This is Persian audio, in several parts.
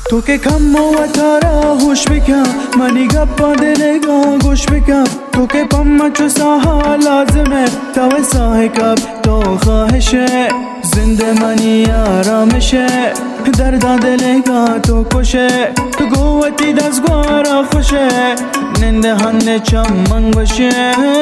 تو که کم و تارا هوش بکن منی گپا دلگا گوش بکن تو که پم چو ساها لازمه تو ساه کب تو خواهشه زنده منی آرامشه دردا دلگا تو کشه تو قوتی دستگوارا خوشه ننده هنده چمنگ باشه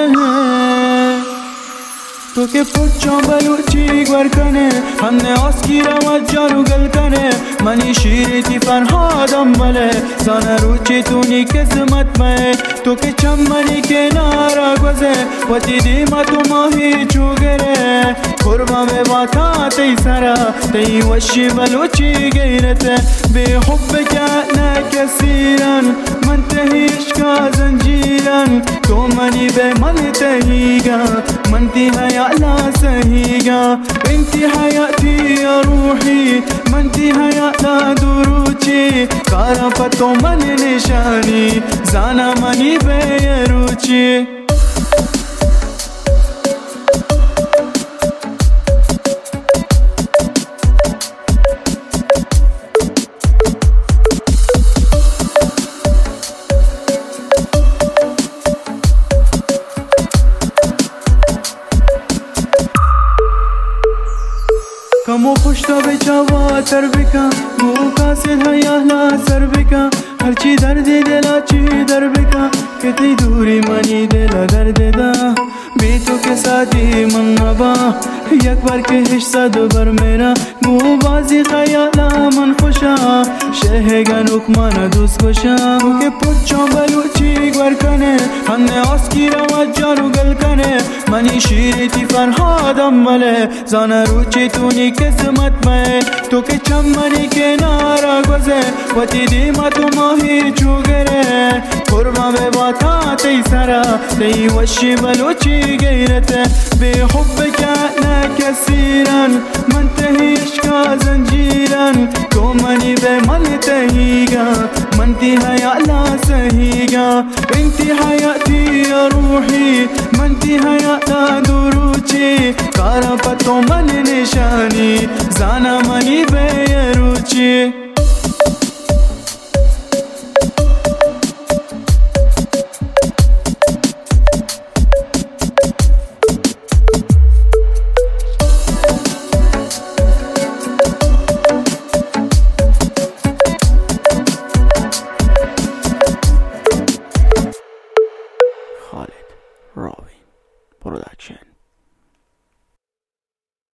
تو که پچا بلوچی گور کنه همه آسگیرم از جارو گل کنه منی شیریتی فرهادم بله زانه روچی تونی کسمت مه تو که چمنی کنارا گوزه و دیدی ما تو ماهی چوگره قربان به باتا تی سرا تی وشی بلوچی غیرته به حب کهنه کسیرن من تهیش کا زنجیرن تو منی به من تهیگا من تی لا سهيقة انتي حياتي يا روحي ما انتي حياتنا دروچي قارفتو من نشاني زانا مني بيروچي کمو خوشتا به جوا تر بکن گو کاسد هیالا سر بکن هرچی دردی دلا چی در بکن که تی دوری منی دلا درد دا بی تو که سادی من نبا یک بار که حشصد بر میرا گو بازی خیالا من خوشا شهگن اکمانا دوست خوشا تو که پچا بلوچی گور کنه همه آسگیرم از جارو گل کنه منی شیریتی فرهادم بله زانه روچی تونی قسمت میں تو کہ چمنی کنارا گوزے و دیدی ما تو ماہی چوگرے قربان به باتا تی سرا تی وشی بلوچی غیرته به حب کهنه کسیرن من تهیش کا زنجیرن تو منی به من تهیگا من تی حیالا سهیگا انتی حیاتی یا روحی من تی حیالا دروچی قارفتو من نشانی زانا منی بیروچی Khalid Ravin Production.